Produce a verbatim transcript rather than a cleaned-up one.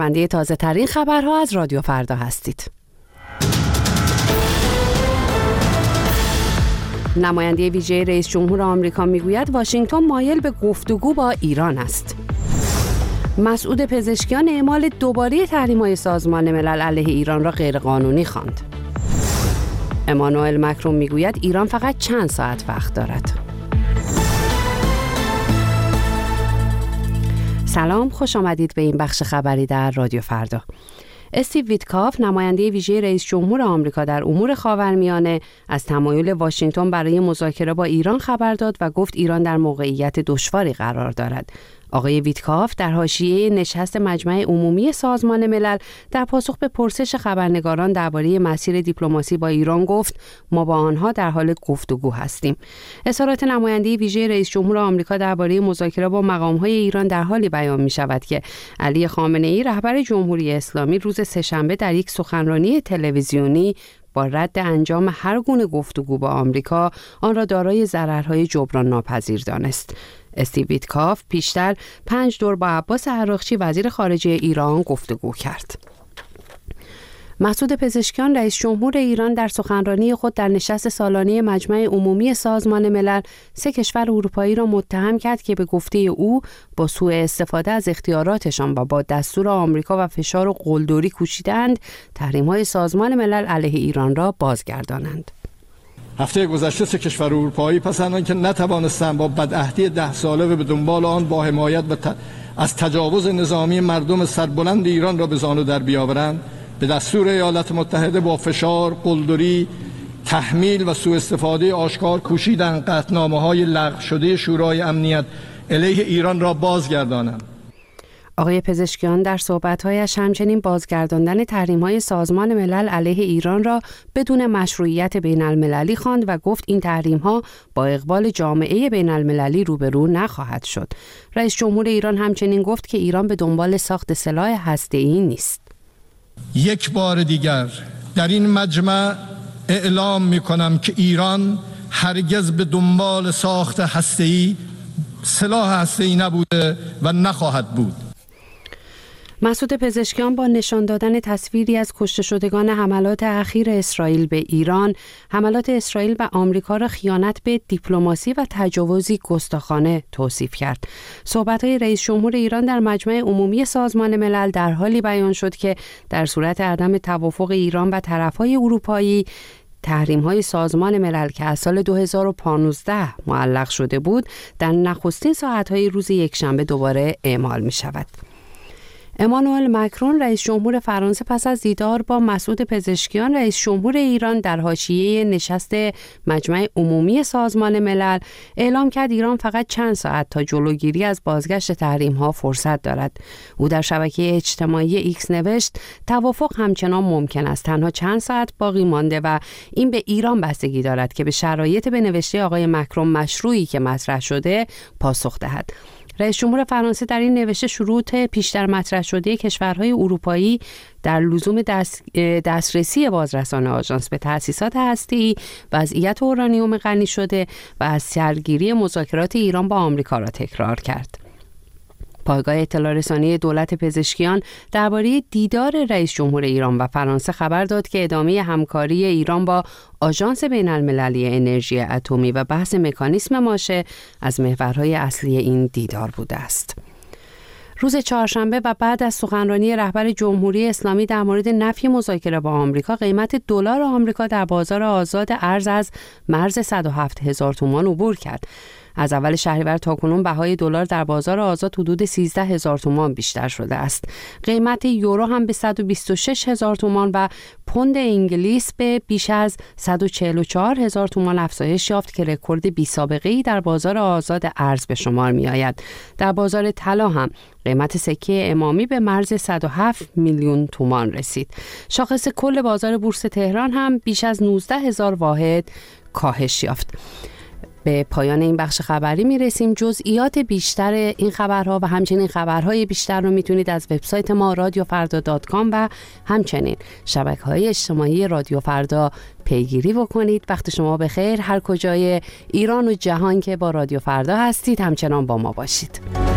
بنده تازه ترین خبرها از رادیو فردا هستید. نماینده ویژه رئیس جمهور آمریکا میگوید واشنگتن مایل به گفتگو با ایران است. مسعود پزشکیان اعمال دوباره تحریم‌های سازمان ملل علیه ایران را غیرقانونی خواند. امانوئل مکرون میگوید ایران فقط چند ساعت وقت دارد. سلام، خوش آمدید به این بخش خبری در رادیو فردا. استیو ویتکاف، نماینده ویژه رئیس جمهور آمریکا در امور خاورمیانه، از تمایل واشنگتن برای مذاکره با ایران خبر داد و گفت ایران در موقعیت دشواری قرار دارد. آقای ویتکاف در حاشیه نشست مجمع عمومی سازمان ملل در پاسخ به پرسش خبرنگاران درباره مسیر دیپلماسی با ایران گفت ما با آنها در حال گفتگو هستیم. اظهارات نماینده ویژه رئیس جمهور آمریکا درباره مذاکره با مقام‌های ایران در حالی بیان می‌شود که علی خامنه‌ای رهبر جمهوری اسلامی روز سه‌شنبه در یک سخنرانی تلویزیونی با رد انجام هر گونه گفتگو با آمریکا آن را دارای ضررهای جبران ناپذیر دانست. استیو ویتکاف پیشتر پنج دور با عباس عراقچی وزیر خارجه ایران گفتگو کرد. مسعود پزشکیان رئیس جمهور ایران در سخنرانی خود در نشست سالانه مجمع عمومی سازمان ملل سه کشور اروپایی را متهم کرد که به گفته او با سوء استفاده از اختیاراتشان و با دستور آمریکا و فشار و قلدری کوشیدند تحریم‌های سازمان ملل علیه ایران را بازگردانند. هفته گذشته سه کشور اروپایی پس از آنکه نتوانستند با بدعهدی ده ساله و به دنبال آن با حمایت و ت... از تجاوز نظامی مردم سربلند ایران را به زانو در بیاورند، به دستور ایالات متحده با فشار، قلدری، تحمیل و سوء استفاده آشکار کوشیدند قطعنامه‌های لغو شده شورای امنیت علیه ایران را بازگردانند. آقای پزشکیان در صحبت‌هایش همچنین بازگرداندن تحریم‌های سازمان ملل علیه ایران را بدون مشروعیت بین‌المللی خواند و گفت این تحریم‌ها با اقبال جامعه بین‌المللی روبرو نخواهد شد. رئیس جمهور ایران همچنین گفت که ایران به دنبال ساخت سلاح هسته‌ای نیست. یک بار دیگر در این مجمع اعلام می‌کنم که ایران هرگز به دنبال ساخت هسته‌ای، سلاح هسته‌ای نبوده و نخواهد بود. مسعود پزشکیان با نشان دادن تصویری از کشته شدگان حملات اخیر اسرائیل به ایران، حملات اسرائیل و آمریکا را خیانت به دیپلماسی و تجاوزی گستاخانه توصیف کرد. صحبت‌های رئیس جمهور ایران در مجمع عمومی سازمان ملل در حالی بیان شد که در صورت عدم توافق ایران و طرف‌های اروپایی، تحریم‌های سازمان ملل که از سال دو هزار و پانزده معلق شده بود، در نخستین ساعت‌های روز یکشنبه دوباره اعمال می‌شود. امانوئل مکرون رئیس جمهور فرانسه پس از دیدار با مسعود پزشکیان رئیس جمهور ایران در حاشیه نشست مجمع عمومی سازمان ملل اعلام کرد ایران فقط چند ساعت تا جلوگیری از بازگشت تحریم‌ها فرصت دارد. او در شبکه اجتماعی ایکس نوشت توافق همچنان ممکن است، تنها چند ساعت باقی مانده و این به ایران بستگی دارد که به شرایط به نوشته آقای مکرون مشروعی که مطرح شده پاسخ دهد. رئیس جمهور فرانسه در این نوشته شروط پیشتر مطرح شده کشورهای اروپایی در لزوم دست دسترسی بازرسان آژانس به تأسیسات هسته‌ای، وضعیت اورانیوم غنی شده و از سرگیری مذاکرات ایران با آمریکا را تکرار کرد. پایگاه اطلاع رسانی دولت پزشکیان درباره دیدار رئیس جمهور ایران و فرانسه خبر داد که ادامه همکاری ایران با آژانس بین‌المللی انرژی اتمی و بحث مکانیسم ماشه از محورهای اصلی این دیدار بوده است. روز چهارشنبه و بعد از سخنرانی رهبر جمهوری اسلامی در مورد نفی مذاکره با آمریکا، قیمت دلار آمریکا در بازار آزاد ارز از مرز صد و هفت هزار تومان عبور کرد. از اول شهریور تاکنون بهای دلار در بازار آزاد حدود سیزده هزار تومان بیشتر شده است. قیمت یورو هم به صد و بیست و شش هزار تومان و پوند انگلیس به بیش از صد و چهل و چهار هزار تومان افزایش یافت که رکورد بی سابقه‌ای در بازار آزاد ارز به شمار می آید. در بازار طلا هم قیمت سکه امامی به مرز صد و هفت میلیون تومان رسید. شاخص کل بازار بورس تهران هم بیش از نوزده هزار واحد کاهش یافت. به پایان این بخش خبری میرسیم. جزئیات بیشتر این خبرها و همچنین خبرهای بیشتر رو میتونید از وبسایت ما رادیو فردا دات کام و همچنین شبکه‌های اجتماعی رادیو فردا پیگیری بکنید. وقت شما بخیر. هر کجای ایران و جهان که با رادیو فردا هستید همچنان با ما باشید.